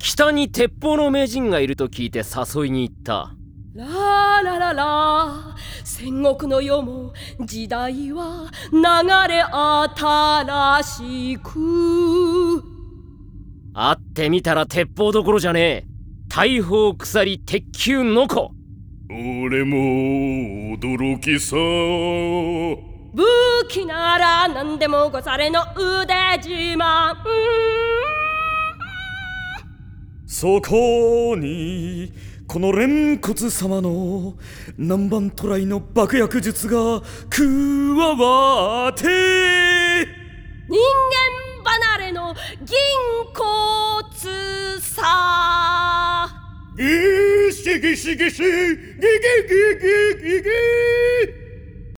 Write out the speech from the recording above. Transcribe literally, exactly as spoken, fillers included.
北に鉄砲の名人がいると聞いて誘いに行った。 ララララ、戦国の世も時代は流れ新しく。 会ってみたら鉄砲どころじゃねえ。大砲鎖鉄球のこ。 俺も驚きさ。 武器なら何でもござれの腕自慢。 そこにこの蓮骨様の南蛮渡来の爆薬術が加わって、 人間離れの銀骨さ。 ギシギシギシギギギギギギ